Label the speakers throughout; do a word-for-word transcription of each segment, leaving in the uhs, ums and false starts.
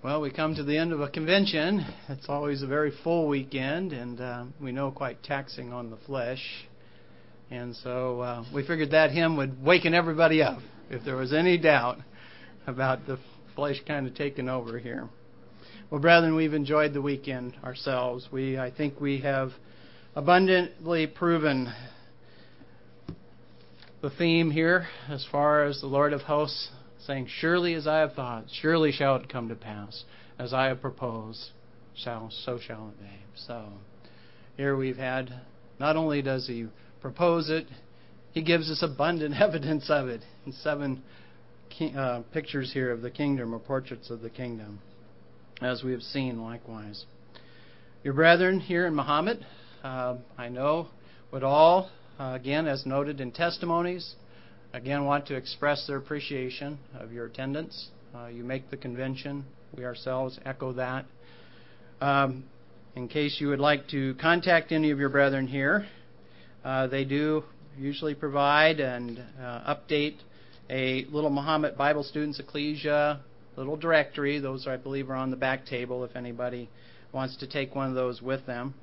Speaker 1: Well, we come to the end of a convention. It's always a very full weekend, and uh, we know quite taxing on the flesh. And so uh, we figured that hymn would waken everybody up if there was any doubt about the flesh kind of taking over here. Well, brethren, we've enjoyed the weekend ourselves. We, I think we have abundantly proven the theme here as far as the Lord of hosts saying, surely as I have thought, surely shall it come to pass. As I have proposed, shall so shall it be. So here we've had, not only does he propose it, he gives us abundant evidence of it in seven king, uh, pictures here of the kingdom, or portraits of the kingdom, as we have seen likewise. Your brethren here in Mahomet, uh, I know, would all, uh, again, as noted in testimonies, again, want to express their appreciation of your attendance. Uh, you make the convention. We ourselves echo that. Um, in case you would like to contact any of your brethren here, uh, they do usually provide and uh, update a little Mahomet Bible Students Ecclesia little directory. Those, I believe, are on the back table if anybody wants to take one of those with them.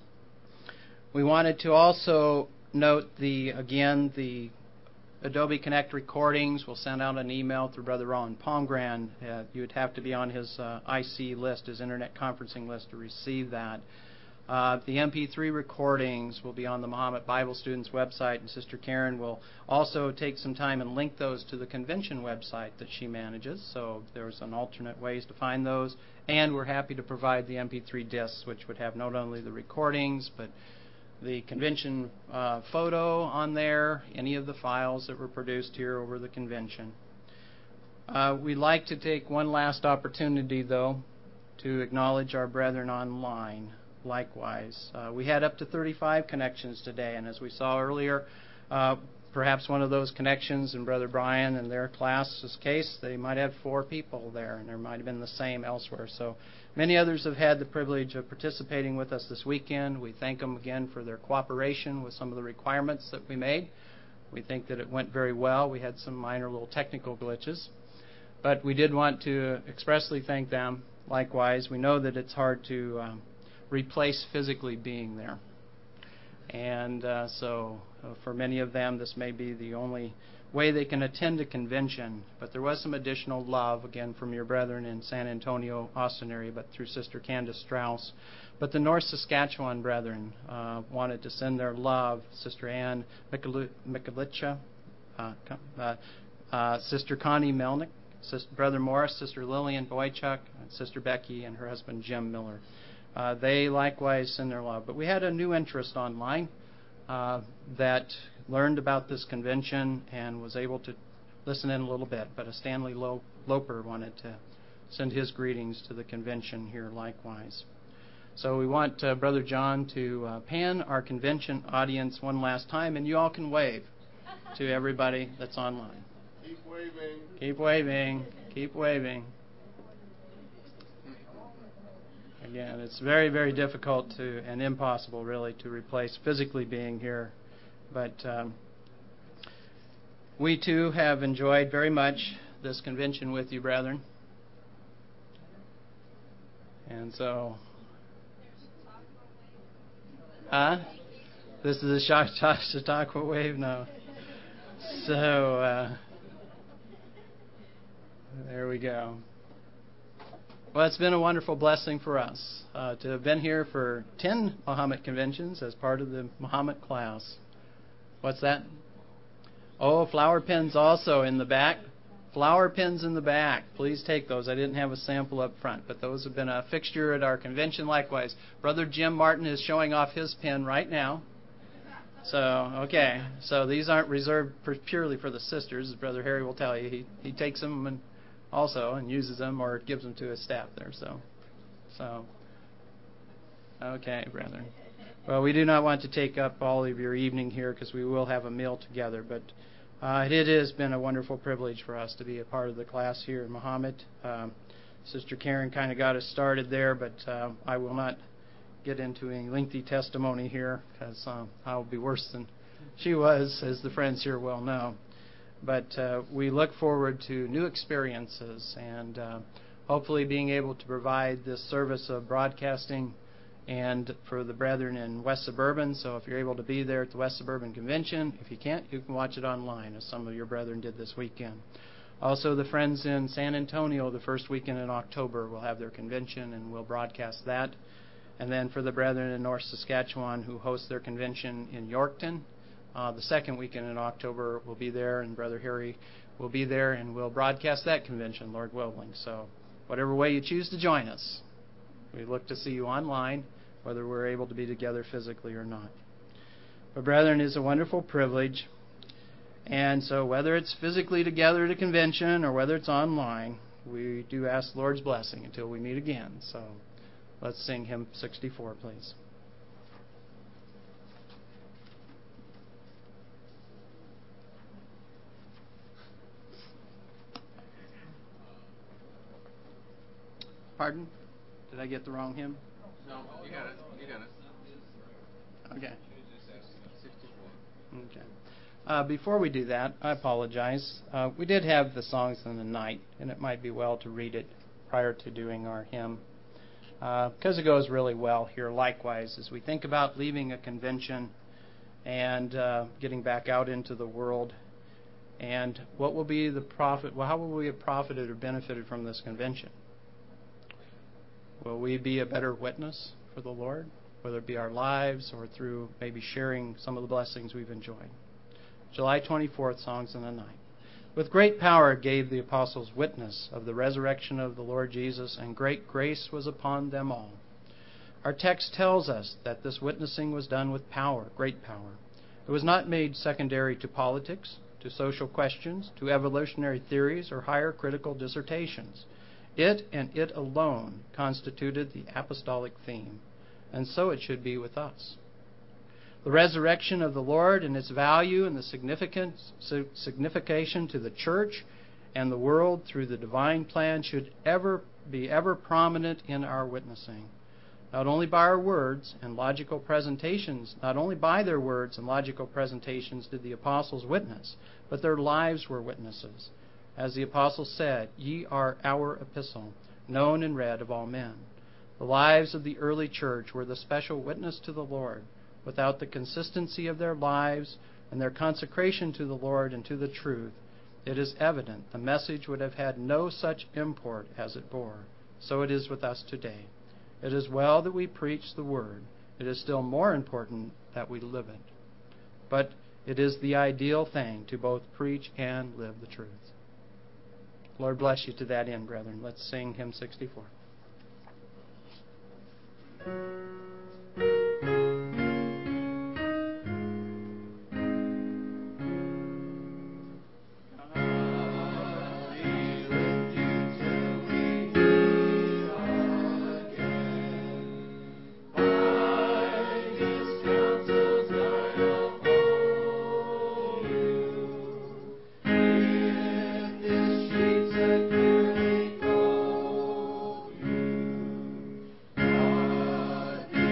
Speaker 1: We wanted to also note the, again, the Adobe Connect recordings. We'll send out an email through Brother Ron Palmgren. Uh, you would have to be on his uh, I C list, his internet conferencing list, to receive that. Uh, the M P three recordings will be on the Mahomet Bible Students website, and Sister Karen will also take some time and link those to the convention website that she manages. So there's an alternate ways to find those. And we're happy to provide the M P three discs, which would have not only the recordings, but the convention uh, photo on there, any of the files that were produced here over the convention. Uh, we'd like to take one last opportunity, though, to acknowledge our brethren online. Likewise, uh, we had up to thirty-five connections today, and as we saw earlier, uh, perhaps one of those connections in Brother Brian and their class's case, they might have four people there, and there might have been the same elsewhere. So many others have had the privilege of participating with us this weekend. We thank them again for their cooperation with some of the requirements that we made. We think that it went very well. We had some minor little technical glitches, but we did want to expressly thank them. Likewise, we know that it's hard to um, replace physically being there. And uh, so uh, for many of them, this may be the only way they can attend a convention. But there was some additional love, again, from your brethren in San Antonio, Austin area, but through Sister Candace Strauss. But the North Saskatchewan brethren uh, wanted to send their love. Sister Ann Mikalicha, uh, uh, uh, Sister Connie Melnick, Sister, Brother Morris, Sister Lillian Boychuk, and Sister Becky and her husband Jim Miller. Uh, they likewise send their love. But we had a new interest online uh, that learned about this convention and was able to listen in a little bit. But a Stanley Loper wanted to send his greetings to the convention here likewise. So we want uh, Brother John to uh, pan our convention audience one last time, and you all can wave to everybody that's online.
Speaker 2: Keep waving.
Speaker 1: Keep waving. Keep waving. Again, it's very, very difficult to, and impossible really, to replace physically being here. But um, we too have enjoyed very much this convention with you, brethren. And so, huh? This is a Chautauqua wave? No. So, uh, there we go. Well, it's been a wonderful blessing for us uh, to have been here for ten Mahomet conventions as part of the Mahomet class. What's that? Oh, flower pens also in the back. Flower pens in the back. Please take those. I didn't have a sample up front, but those have been a fixture at our convention likewise. Brother Jim Martin is showing off his pen right now. So, okay. So these aren't reserved for, purely for the sisters, as Brother Harry will tell you. He, he takes them and also and uses them or gives them to his staff there. So, so okay, brethren. Well, we do not want to take up all of your evening here because we will have a meal together, but uh, it has been a wonderful privilege for us to be a part of the class here in Mahomet. Um, Sister Karen kind of got us started there, but uh, I will not get into any lengthy testimony here because uh, I will be worse than she was, as the friends here well know. But uh, we look forward to new experiences, and uh, hopefully being able to provide this service of broadcasting and for the brethren in West Suburban. So if you're able to be there at the West Suburban Convention, if you can't, you can watch it online, as some of your brethren did this weekend. Also, the friends in San Antonio, the first weekend in October, will have their convention, and we'll broadcast that. And then for the brethren in North Saskatchewan who host their convention in Yorkton, uh, the second weekend in October, we'll be there, and Brother Harry will be there, and we'll broadcast that convention, Lord willing. So whatever way you choose to join us, we look to see you online, whether we're able to be together physically or not. But brethren, it is a wonderful privilege. And so whether it's physically together at a convention or whether it's online, we do ask the Lord's blessing until we meet again. So let's sing hymn sixty-four, please. Pardon? Did I get the wrong hymn?
Speaker 2: No, you got it. You got it.
Speaker 1: Okay.
Speaker 2: sixty-four.
Speaker 1: Okay. Uh, before we do that, I apologize. Uh, we did have the songs in the night, and it might be well to read it prior to doing our hymn, because uh, it goes really well here. Likewise, as we think about leaving a convention and uh, getting back out into the world, and what will be the profit? Well, how will we have profited or benefited from this convention? Will we be a better witness for the Lord, whether it be our lives or through maybe sharing some of the blessings we've enjoyed? July twenty-fourth, Songs in the Night. With great power gave the apostles witness of the resurrection of the Lord Jesus, and great grace was upon them all. Our text tells us that this witnessing was done with power, great power. It was not made secondary to politics, to social questions, to evolutionary theories, or higher critical dissertations. It and it alone constituted the apostolic theme, and so it should be with us. The resurrection of the Lord and its value and the significance, signification to the church and the world through the divine plan should ever be ever prominent in our witnessing. Not only by our words and logical presentations, not only by their words and logical presentations did the apostles witness, but their lives were witnesses. As the apostle said, "Ye are our epistle, known and read of all men." The lives of the early church were the special witness to the Lord. Without the consistency of their lives and their consecration to the Lord and to the truth, it is evident the message would have had no such import as it bore. So it is with us today. It is well that we preach the word. It is still more important that we live it. But it is the ideal thing to both preach and live the truth. Lord bless you to that end, brethren. Let's sing hymn sixty-four.
Speaker 3: Securely call you.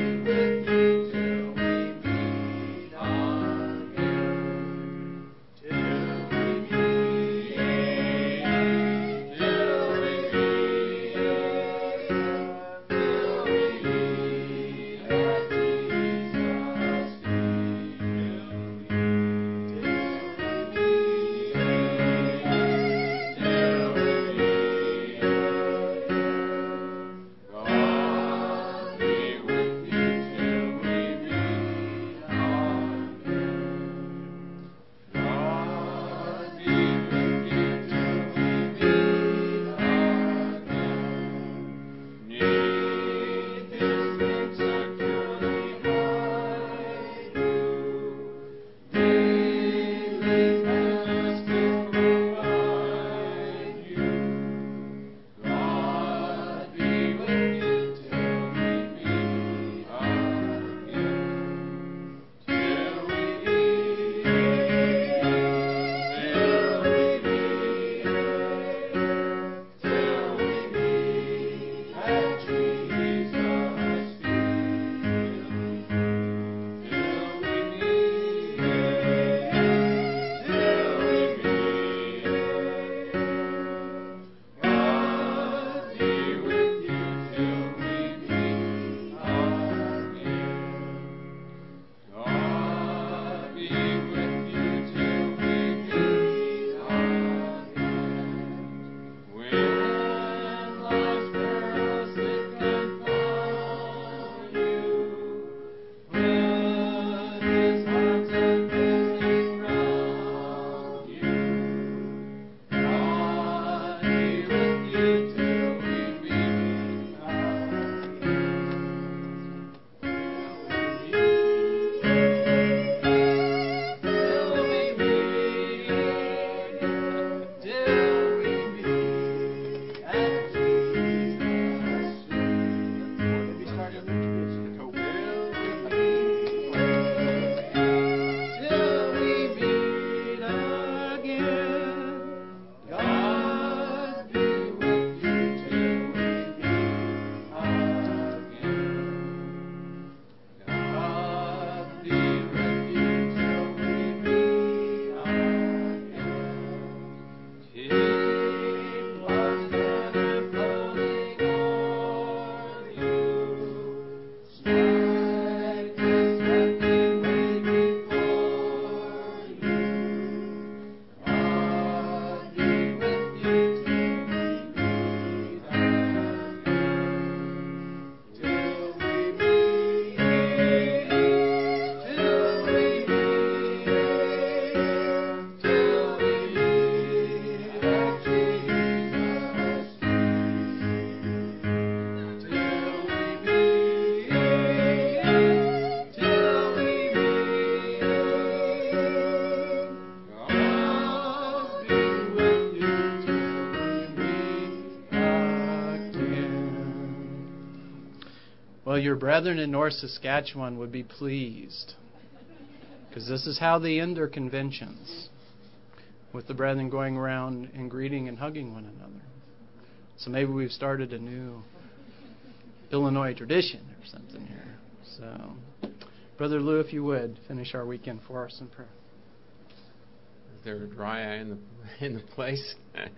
Speaker 1: Well, your brethren in North Saskatchewan would be pleased, because this is how they end their conventions, with the brethren going around and greeting and hugging one another. So maybe we've started a new Illinois tradition or something here. So, Brother Lou, if you would, finish our weekend for us in prayer.
Speaker 3: Is there a dry eye in the in the place?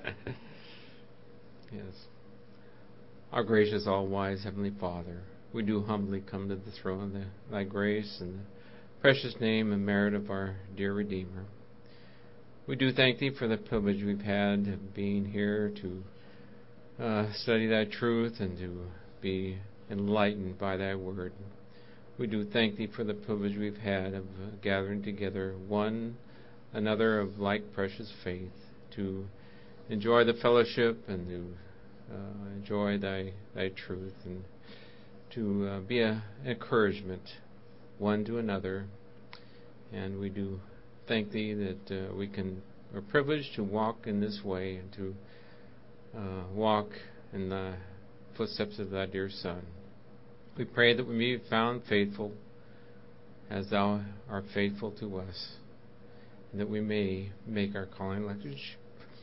Speaker 3: Yes. Our gracious, all-wise Heavenly Father, we do humbly come to the throne of the, Thy grace and the precious name and merit of our dear Redeemer. We do thank Thee for the privilege we've had of being here to uh, study Thy truth and to be enlightened by Thy word. We do thank Thee for the privilege we've had of uh, gathering together one another of like precious faith to enjoy the fellowship and to uh, enjoy Thy Thy truth and to uh, be an encouragement one to another. And we do thank Thee that uh, we can are privileged to walk in this way and to uh, walk in the footsteps of Thy dear Son. We pray that we may be found faithful as Thou art faithful to us, and that we may make our calling language,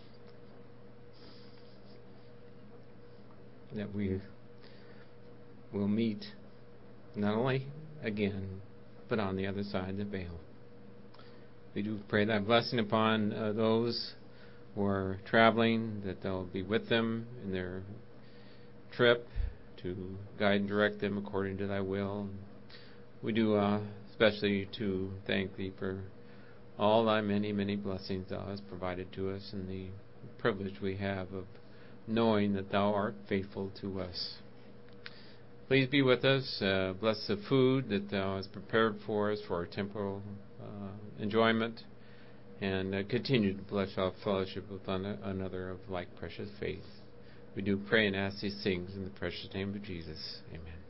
Speaker 3: that we will meet not only again, but on the other side of the veil. We do pray Thy blessing upon uh, those who are traveling, that Thou be with them in their trip, to guide and direct them according to Thy will. We do uh, especially to thank Thee for all Thy many, many blessings Thou hast provided to us and the privilege we have of knowing that Thou art faithful to us. Please be with us. Uh, bless the food that Thou hast prepared for us for our temporal uh, enjoyment, and uh, continue to bless our fellowship with one another of like precious faith. We do pray and ask these things in the precious name of Jesus. Amen.